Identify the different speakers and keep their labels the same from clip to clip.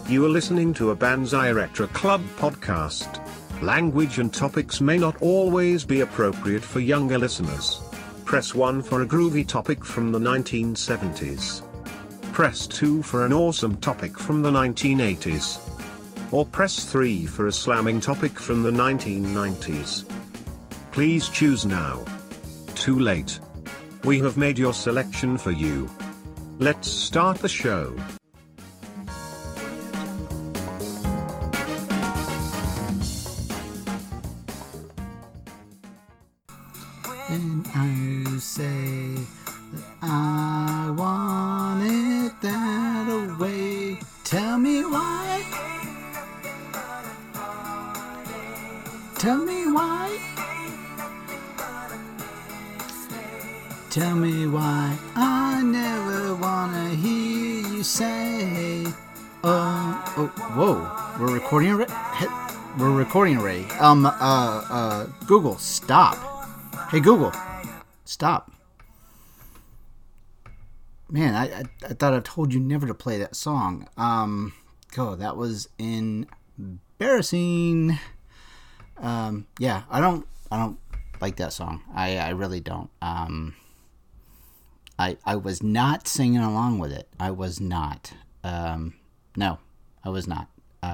Speaker 1: You are listening to a Banzai Retro Club podcast. Language and topics may not always be appropriate for younger listeners. Press 1 for a groovy topic from the 1970s. Press 2 for an awesome topic from the 1980s. Or press 3 for a slamming topic from the 1990s. Please choose now. Too late. We have made your selection for you. Let's start the show.
Speaker 2: And I say that I want it that way. Tell me why. Tell me why. Tell me why I never wanna hear you say. Whoa, we're recording already. We're recording already. Google, stop. Hey Google, stop. Man, I thought I told you never to play that song. That was embarrassing. Yeah, I don't like that song. I really don't. I was not singing along with it. I was not. No, I was not.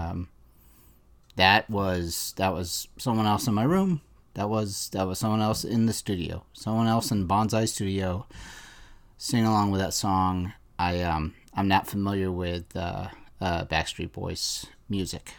Speaker 2: That was someone else in my room. That was someone else in the studio. Someone else in Banzai Studio singing along with that song. I'm not familiar with Backstreet Boys music.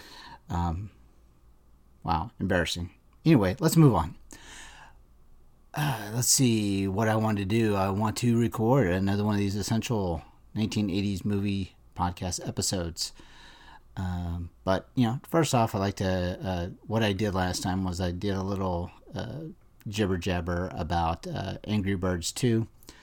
Speaker 2: Wow, embarrassing. Anyway, let's move on. Let's see what I want to do. I want to record another one of these essential 1980s movie podcast episodes. But, first off, I like to, what I did last time was I did a little jibber jabber about Angry Birds 2.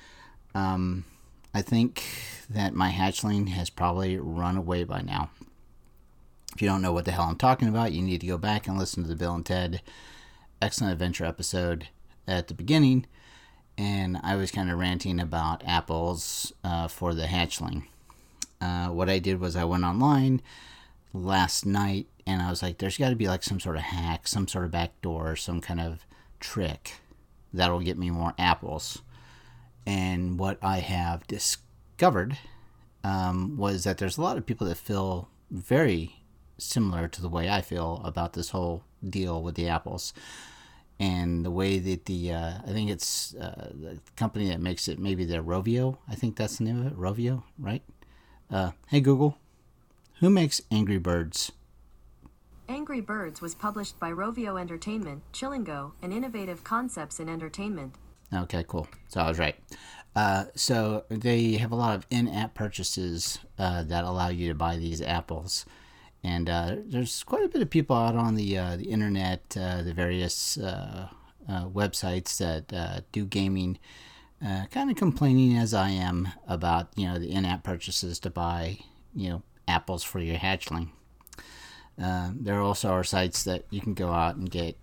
Speaker 2: I think that my hatchling has probably run away by now. If you don't know what the hell I'm talking about, you need to go back and listen to the Bill and Ted Excellent Adventure episode at the beginning. And I was kind of ranting about apples for the hatchling. What I did was I went online last night and I was like, there's got to be like some sort of hack, some sort of backdoor, some kind of trick that'll get me more apples. And what I have discovered was that there's a lot of people that feel very similar to the way I feel about this whole deal with the apples. And the way that I think it's the company that makes it, maybe they're Rovio. I think that's the name of it, Rovio, right? Hey Google, who makes Angry Birds?
Speaker 3: Angry Birds was published by Rovio Entertainment, Chillingo, and Innovative Concepts in Entertainment.
Speaker 2: Okay, cool. So I was right. So they have a lot of in-app purchases that allow you to buy these apples. And there's quite a bit of people out on the internet, the various websites that do gaming, kind of complaining as I am about, the in-app purchases to buy, apples for your hatchling. There also are sites that you can go out and get,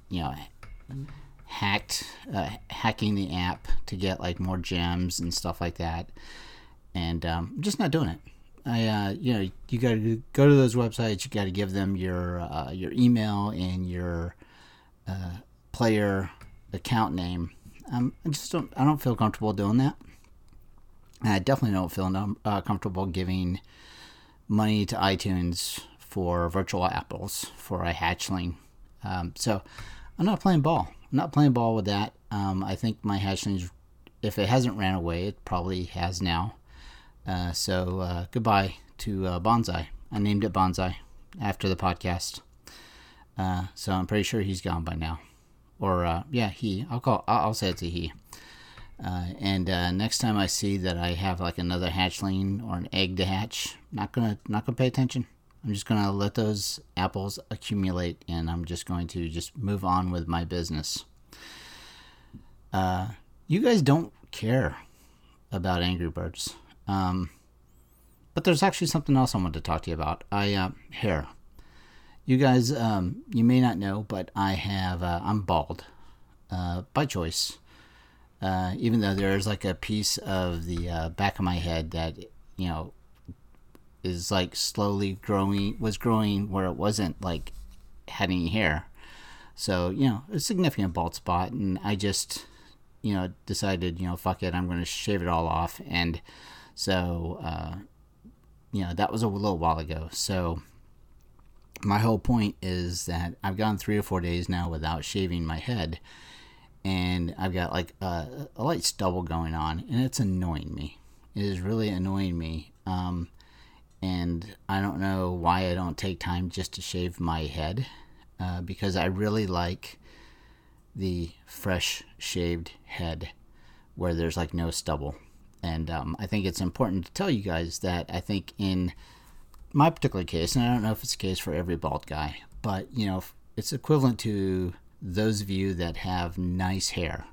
Speaker 2: hacking the app to get like more gems and stuff like that. And I'm just not doing it. You got to go to those websites. You got to give them your email and your player account name. I don't feel comfortable doing that. And I definitely don't feel comfortable giving money to iTunes for virtual apples for a hatchling. So I'm not playing ball. I'm not playing ball with that. I think my hatchling, if it hasn't ran away, it probably has now. So goodbye to Banzai. I named it Banzai after the podcast. So I'm pretty sure he's gone by now. Or he. I'll say it's a he. And next time I see that I have like another hatchling or an egg to hatch, not gonna pay attention. I'm just gonna let those apples accumulate, and I'm just going to just move on with my business. You guys don't care about Angry Birds. But there's actually something else I wanted to talk to you about. Hair. You guys, you may not know, but I'm bald, by choice. Even though there's like a piece of the back of my head that, is like slowly was growing where it wasn't like had any hair. So, you know, a significant bald spot, and I just, you know, decided, you know, fuck it, I'm going to shave it all off. And so, you know, that was a little while ago. So my whole point is that I've gone 3 or 4 days now without shaving my head, and I've got like a light stubble going on, and it's annoying me. It is really annoying me. And I don't know why I don't take time just to shave my head, because I really like the fresh shaved head where there's like no stubble. And I think it's important to tell you guys that I think in my particular case, and I don't know if it's the case for every bald guy, but, you know, it's equivalent to those of you that have nice hair.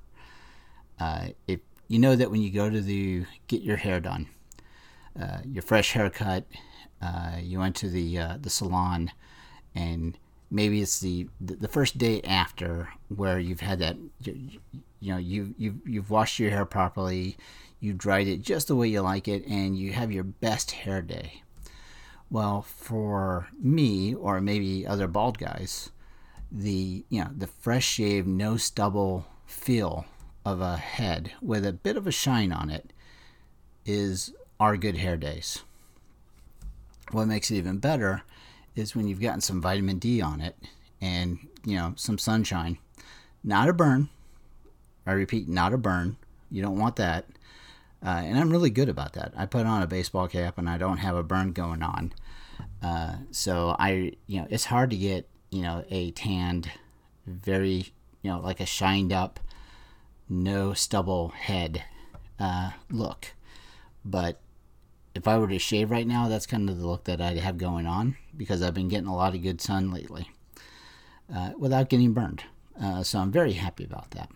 Speaker 2: If you know that when you go to get your hair done, your fresh haircut, you went to the salon, and maybe it's the first day after where you've had that, you know, you've washed your hair properly, you dried it just the way you like it, and you have your best hair day. Well, for me, or maybe other bald guys, the fresh shave, no stubble feel of a head with a bit of a shine on it is our good hair days. What makes it even better is when you've gotten some vitamin D on it and, you know, some sunshine. Not a burn. I repeat, not a burn. You don't want that. And I'm really good about that. I put on a baseball cap and I don't have a burn going on. So it's hard to get, you know, a tanned, very, you know, like a shined up, no stubble head look. But if I were to shave right now, that's kind of the look that I'd have going on, because I've been getting a lot of good sun lately without getting burned. So I'm very happy about that.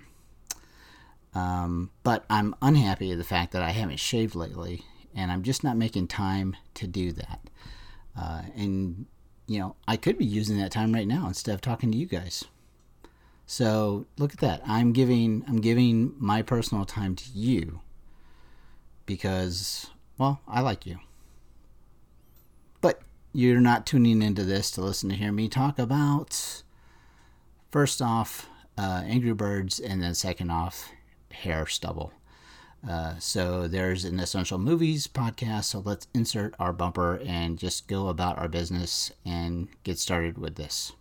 Speaker 2: But I'm unhappy with the fact that I haven't shaved lately, and I'm just not making time to do that. And, you know, I could be using that time right now instead of talking to you guys. So look at that. I'm giving my personal time to you because, well, I like you. But you're not tuning into this to listen to hear me talk about, first off, Angry Birds, and then second off, hair stubble. So there's an Essential Movies podcast, so let's insert our bumper and just go about our business and get started with this.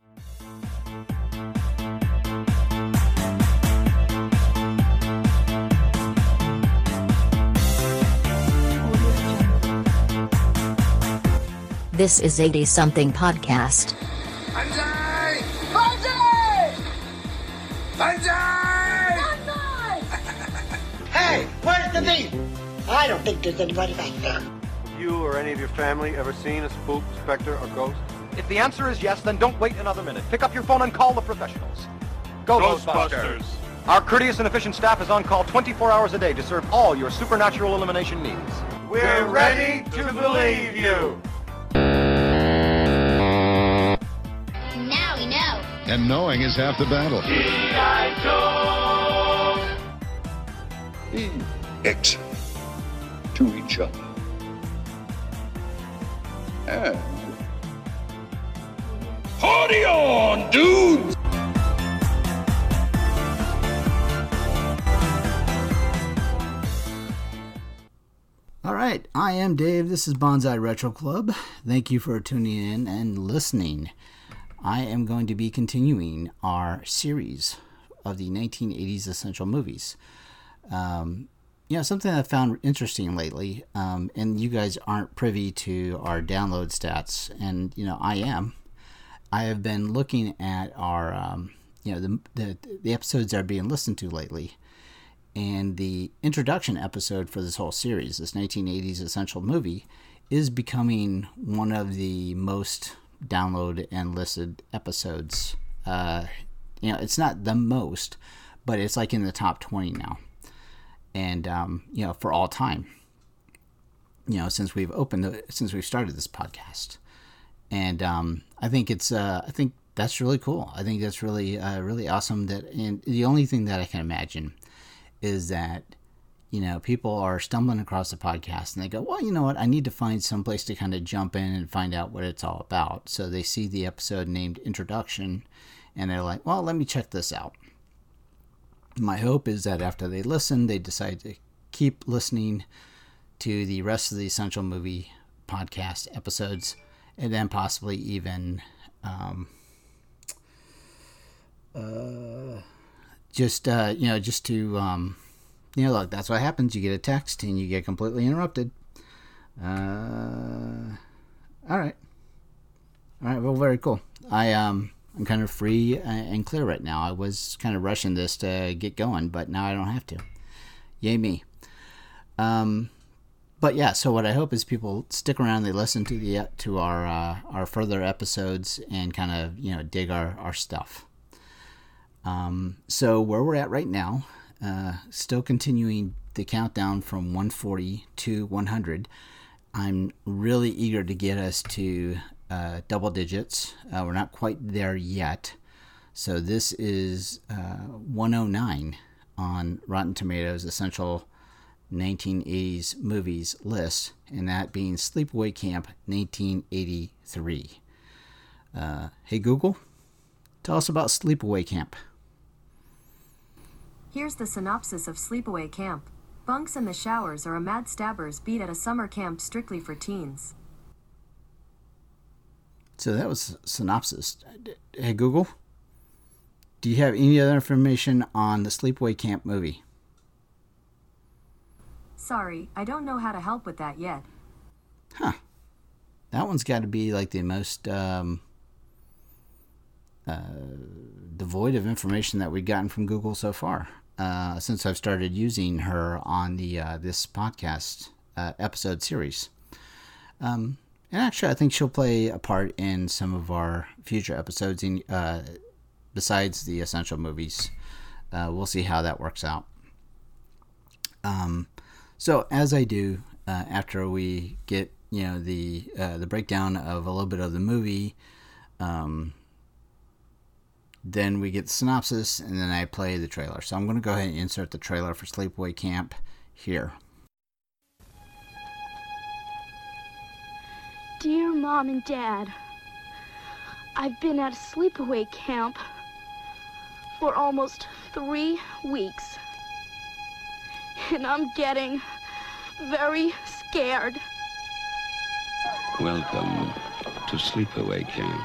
Speaker 4: This is 80-something podcast.
Speaker 5: Banzai! Banzai! Banzai!
Speaker 6: Hey, where's the meat? I don't think there's anybody back there.
Speaker 7: Have you or any of your family ever seen a spook, specter, or ghost?
Speaker 8: If the answer is yes, then don't wait another minute. Pick up your phone and call the professionals. Go Ghostbusters! Our courteous and efficient staff is on call 24 hours a day to serve all your supernatural elimination needs.
Speaker 5: We're ready to believe you!
Speaker 9: Now we know.
Speaker 10: And knowing is half the battle.
Speaker 11: Be excellent to each other. And party on, dudes!
Speaker 2: All right, I am Dave. This is Bonsai Retro Club. Thank you for tuning in and listening. I am going to be continuing our series of the 1980s essential movies. Something I found interesting lately, and you guys aren't privy to our download stats, and, I am. I have been looking at our, the episodes that are being listened to lately. And the introduction episode for this whole series, this 1980s essential movie, is becoming one of the most downloaded and listed episodes. It's not the most, but it's like in the top 20 now. And, for all time, since we've started this podcast. And I think that's really cool. I think that's really, really awesome. And the only thing that I can imagine is that, people are stumbling across the podcast and they go, well, you know what? I need to find some place to kind of jump in and find out what it's all about. So they see the episode named Introduction and they're like, well, let me check this out. My hope is that after they listen, they decide to keep listening to the rest of the Essential Movie podcast episodes, and then possibly even just to look, that's what happens. You get a text and you get completely interrupted. All right, well, very cool. I'm kind of free and clear right now. I was kind of rushing this to get going, but now I don't have to. Yay me. But yeah, so what I hope is people stick around, they listen to our further episodes and kind of, dig our stuff. So where we're at right now, still continuing the countdown from 140 to 100. I'm really eager to get us to double digits. We're not quite there yet. So this is 109 on Rotten Tomatoes Essential 1980s Movies list, and that being Sleepaway Camp 1983. Hey Google, tell us about Sleepaway Camp.
Speaker 3: Here's the synopsis of Sleepaway Camp. Bunks in the Showers are a mad stabbers beat at a summer camp strictly for teens.
Speaker 2: So that was synopsis. Hey Google, do you have any other information on the Sleepaway Camp movie?
Speaker 3: Sorry, I don't know how to help with that yet.
Speaker 2: Huh. That one's got to be like the most devoid of information that we've gotten from Google so far. Since I've started using her on the this podcast episode series. And actually, I think she'll play a part in some of our future episodes besides the Essential Movies. We'll see how that works out. So as I do, after we get the breakdown of a little bit of the movie, then we get the synopsis, and then I play the trailer. So I'm going to go ahead and insert the trailer for Sleepaway Camp here.
Speaker 12: Dear Mom and Dad, I've been at a sleepaway camp for almost 3 weeks. And I'm getting very scared.
Speaker 11: Welcome to Sleepaway Camp.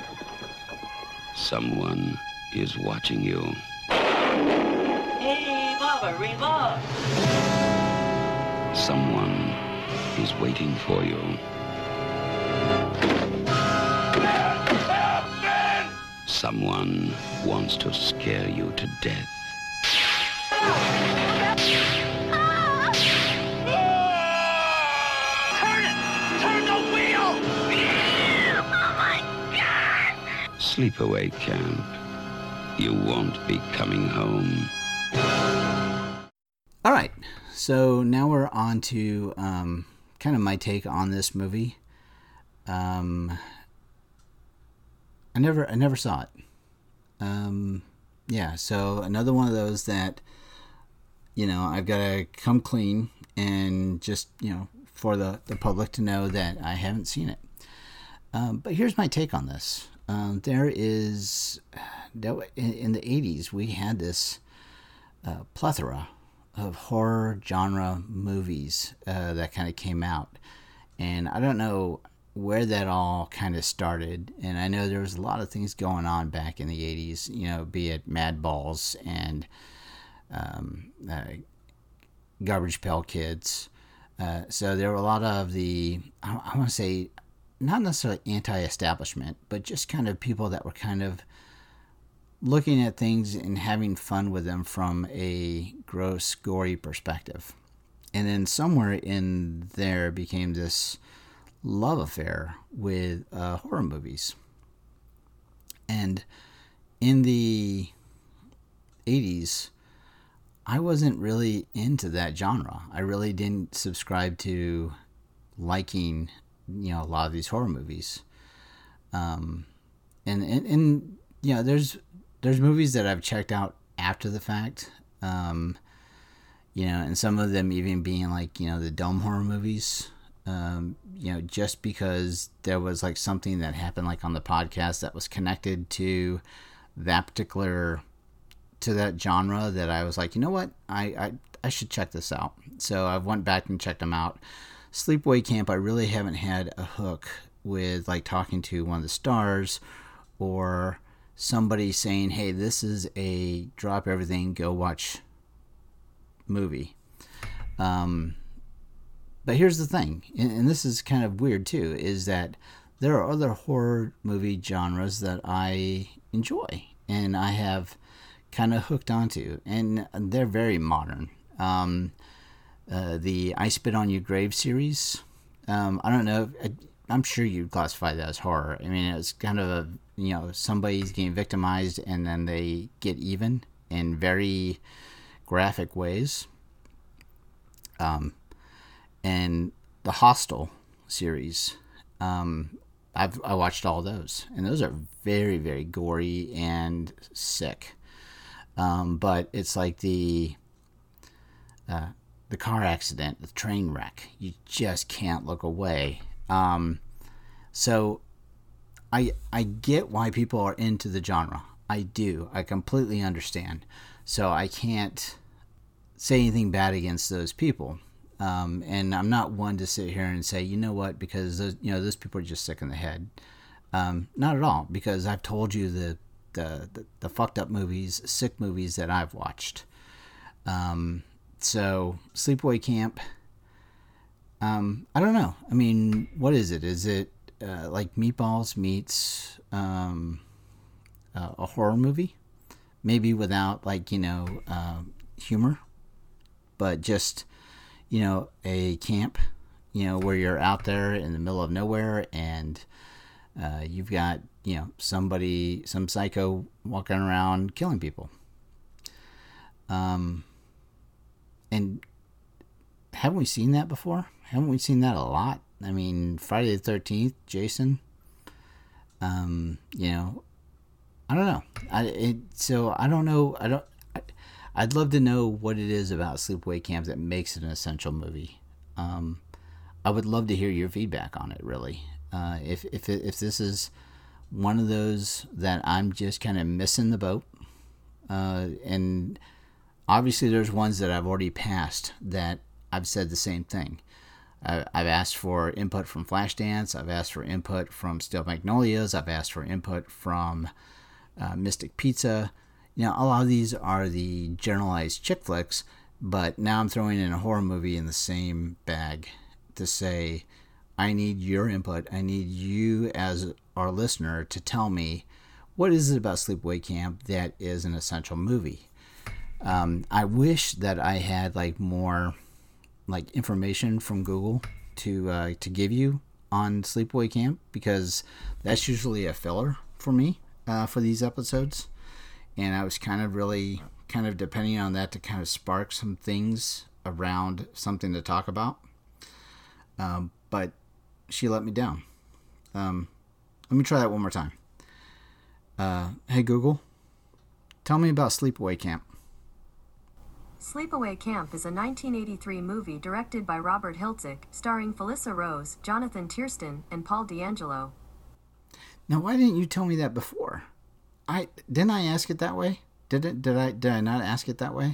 Speaker 11: Someone is watching you.
Speaker 13: Hey, Baba, reload!
Speaker 11: Someone is waiting for you. Someone wants to scare you to death.
Speaker 13: Turn the wheel! Oh my God!
Speaker 11: Sleepaway Camp. You won't be coming home.
Speaker 2: All right, so now we're on to kind of my take on this movie. I never saw it. Yeah, so another one of those that, I've got to come clean and just, for the public to know that I haven't seen it. But here's my take on this. There is, in the 80s, we had this plethora of horror genre movies that kind of came out. And I don't know where that all kind of started. And I know there was a lot of things going on back in the 80s, be it Mad Balls and Garbage Pail Kids. So there were a lot of the, I want to say, not necessarily anti-establishment, but just kind of people that were kind of looking at things and having fun with them from a gross, gory perspective. And then somewhere in there became this love affair with horror movies. And in the 80s, I wasn't really into that genre. I really didn't subscribe to liking, a lot of these horror movies. And there's movies that I've checked out after the fact. and some of them even being like, the dumb horror movies, just because there was like something that happened like on the podcast that was connected to that particular, to that genre, that I was like, you know what, I should check this out. So I went back and checked them out. Sleepaway Camp, I really haven't had a hook with like talking to one of the stars or somebody saying, hey, this is a drop everything, go watch movie. But here's the thing, and this is kind of weird too, is that there are other horror movie genres that I enjoy and I have kind of hooked onto, and they're very modern. The I Spit on Your Grave series, I don't know, I'm sure you'd classify that as horror. I mean, it's kind of somebody's getting victimized and then they get even in very graphic ways. And the Hostel series, I watched all those, and those are very, very gory and sick. But it's like the car accident, the train wreck. You just can't look away. So I get why people are into the genre. I do. I completely understand. So I can't say anything bad against those people. And I'm not one to sit here and say, you know what, because those people are just sick in the head. Not at all, because I've told you the fucked up movies, sick movies that I've watched. So Sleepaway Camp, I don't know. I mean, what is it? Is it like Meatballs meets a horror movie? Maybe without humor, but just a camp, where you're out there in the middle of nowhere and you've got, some psycho walking around killing people. And haven't we seen that before? Haven't we seen that a lot? I mean, Friday the 13th, Jason, I don't know. I don't know. I'd love to know what it is about Sleepaway Camp that makes it an essential movie. I would love to hear your feedback on it, really. If this is one of those that I'm just kind of missing the boat, and obviously there's ones that I've already passed that I've said the same thing. I've asked for input from Flashdance. I've asked for input from Steel Magnolias. I've asked for input from Mystic Pizza. A lot of these are the generalized chick flicks, but now I'm throwing in a horror movie in the same bag to say, I need your input. I need you as our listener to tell me, what is it about Sleepaway Camp that is an essential movie? I wish that I had more information from Google to give you on Sleepaway Camp, because that's usually a filler for me for these episodes. And I was kind of depending on that to kind of spark some things around something to talk about. But she let me down. Let me try that one more time. Hey, Google, tell me about Sleepaway Camp.
Speaker 3: Sleepaway Camp is a 1983 movie directed by Robert Hiltzik, starring Felissa Rose, Jonathan Tiersten, and Paul D'Angelo.
Speaker 2: Now, why didn't you tell me that before? Didn't I ask it that way? Did I not ask it that way?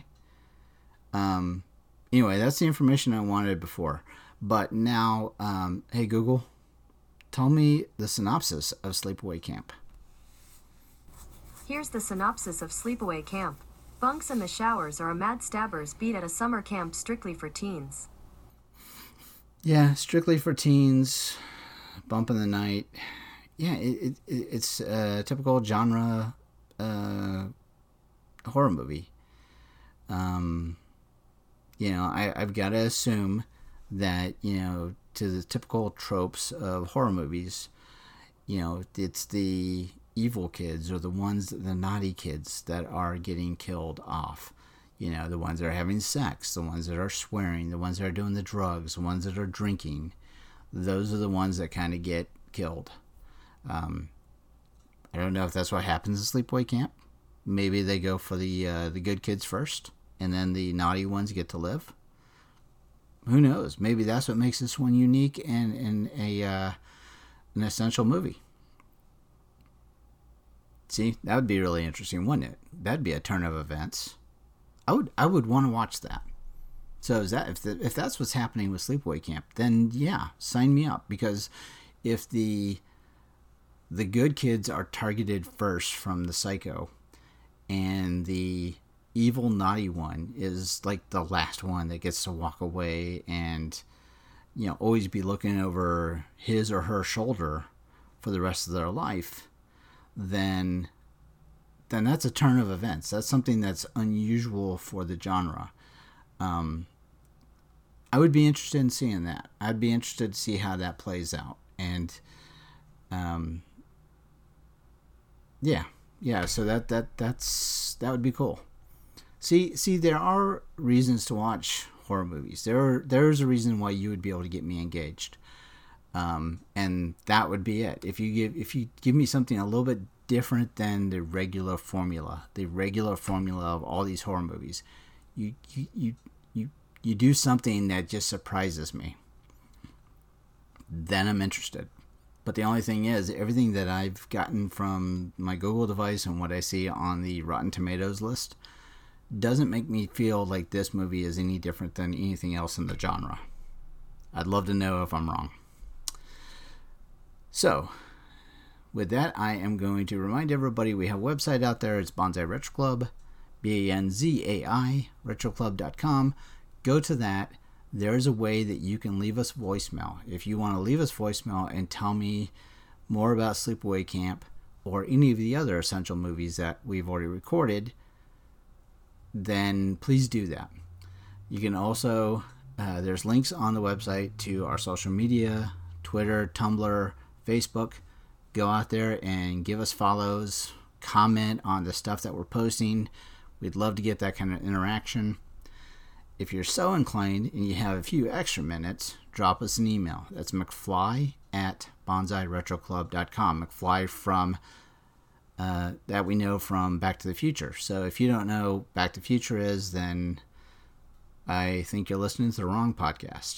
Speaker 2: Anyway, that's the information I wanted before. But now, hey Google, tell me the synopsis of Sleepaway Camp.
Speaker 3: Here's the synopsis of Sleepaway Camp. Bunks and the Showers are a mad stabbers beat at a summer camp strictly for teens.
Speaker 2: Yeah, strictly for teens. Bump in the night. Yeah, it's a typical genre horror movie. I've got to assume that, to the typical tropes of horror movies, it's the evil kids or the naughty kids that are getting killed off. The ones that are having sex, the ones that are swearing, the ones that are doing the drugs, the ones that are drinking. Those are the ones that kind of get killed. I don't know if that's what happens in Sleepaway Camp. Maybe they go for the good kids first, and then the naughty ones get to live. Who knows? Maybe that's what makes this one unique and an essential movie. See, that would be really interesting, wouldn't it? That'd be a turn of events. I would want to watch that. So is that if that's what's happening with Sleepaway Camp, then yeah, sign me up. Because if the good kids are targeted first from the psycho, and the evil naughty one is like the last one that gets to walk away and, you know, always be looking over his or her shoulder for the rest of their life, then that's a turn of events. That's something that's unusual for the genre. I would be interested in seeing that. I'd be interested to see how that plays out. And yeah, so that would be cool. See, there are reasons to watch horror movies. There's a reason why you would be able to get me engaged, and that would be it. If you give me something a little bit different than the regular formula of all these horror movies, you do something that just surprises me, then I'm interested. But the only thing is, everything that I've gotten from my Google device and what I see on the Rotten Tomatoes list doesn't make me feel like this movie is any different than anything else in the genre. I'd love to know if I'm wrong. So, with that, I am going to remind everybody we have a website out there. It's Bonsai Retro Club, BANZAI, retroclub.com. Go to that. There's a way that you can leave us voicemail. If you want to leave us voicemail and tell me more about Sleepaway Camp or any of the other essential movies that we've already recorded, then please do that. You can also, there's links on the website to our social media, Twitter, Tumblr, Facebook. Go out there and give us follows, comment on the stuff that we're posting. We'd love to get that kind of interaction. If you're so inclined and you have a few extra minutes, drop us an email. That's McFly@BonsaiRetroClub.com. McFly from, that we know from Back to the Future. So if you don't know Back to the Future is, then I think you're listening to the wrong podcast.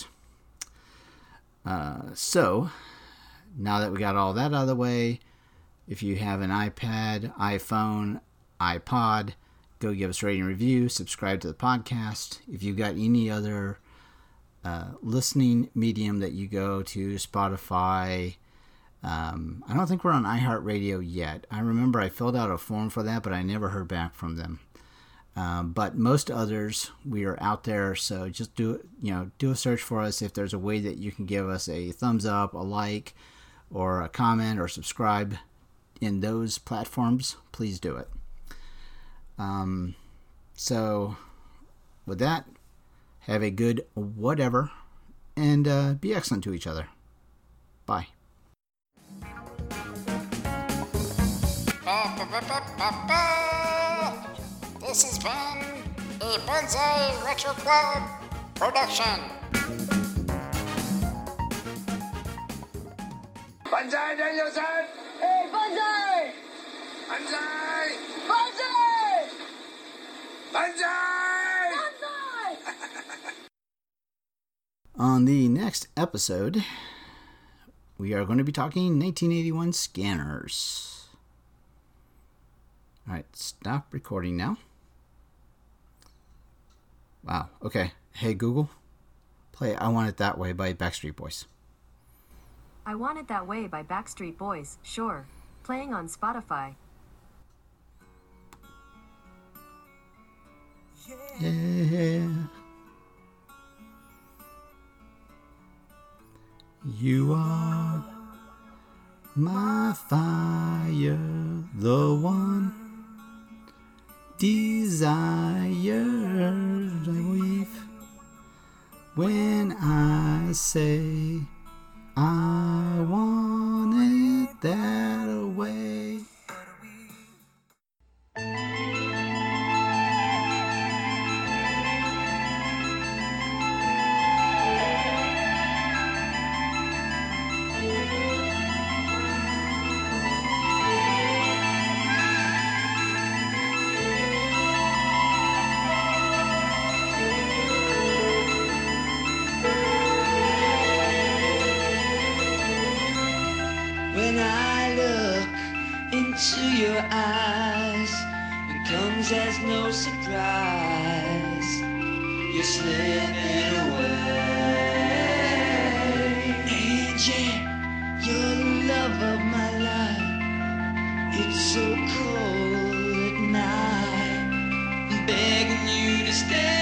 Speaker 2: So now that we got all that out of the way, if you have an iPad, iPhone, iPod, go give us a rating and review, subscribe to the podcast. If you've got any other listening medium that you go to, Spotify, I don't think we're on iHeartRadio yet. I remember I filled out a form for that, but I never heard back from them. But most others, we are out there, so just do a search for us. If there's a way that you can give us a thumbs up, a like, or a comment, or subscribe in those platforms, please do it. So with that, have a good whatever, and be excellent to each other. Bye.
Speaker 14: This has been a Bonsai Retro Club production.
Speaker 5: Bonsai Danielson!
Speaker 6: Hey, Bonsai!
Speaker 5: Bonsai!
Speaker 6: Bonsai!
Speaker 5: Bonsai!
Speaker 2: On the next episode, we are going to be talking 1981 Scanners. Alright, stop recording now. Wow, okay. Hey Google, play I Want It That Way by Backstreet Boys.
Speaker 3: I Want It That Way by Backstreet Boys, sure. Playing on Spotify.
Speaker 2: Yeah. You are my fire, the one desire I weave when I say I want it that way.
Speaker 15: eyes, it comes as no surprise. You're slipping away. Angie, you're the love of my life. It's so cold at night. I'm begging you to stay.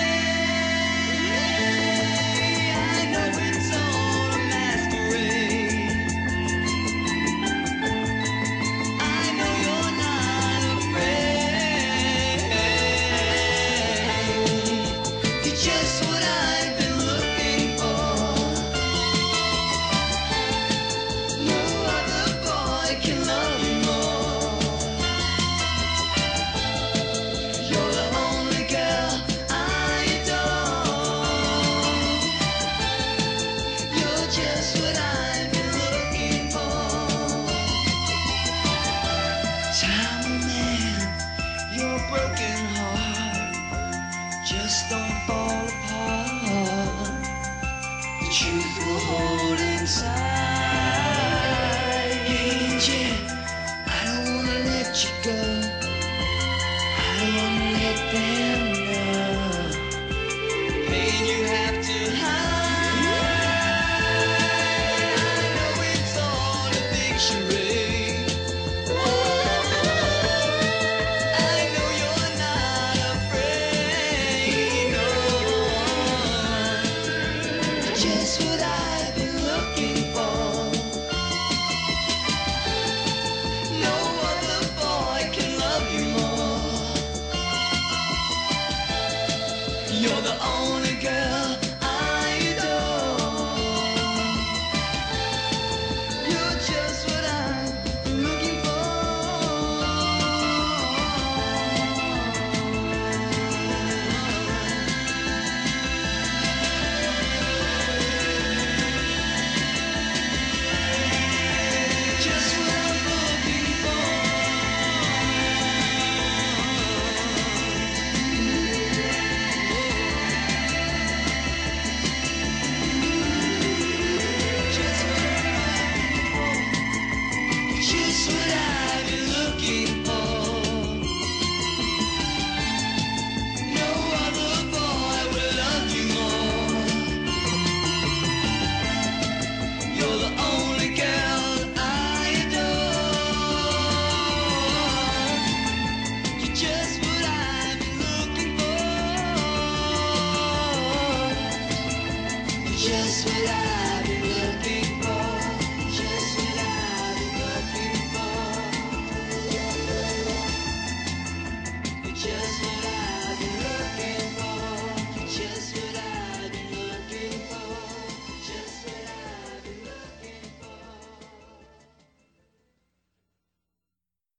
Speaker 15: You're the only